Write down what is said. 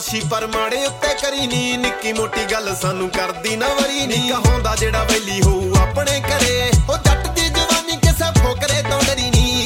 ਦੋਸ਼ੀ ਪਰ ਮਾੜੇ ਉੱਤੇ ਕਰੀ ਨੀ ਨਿੱਕੀ ਮੋਟੀ ਗੱਲ ਸਾਨੂੰ ਕਰਦੀ ਨਾ ਵਰੀ ਨੀ ਕਹਾਉਂਦਾ ਜਿਹੜਾ ਵੈਲੀ ਹੋਊ ਆਪਣੇ ਘਰੇ ਉਹ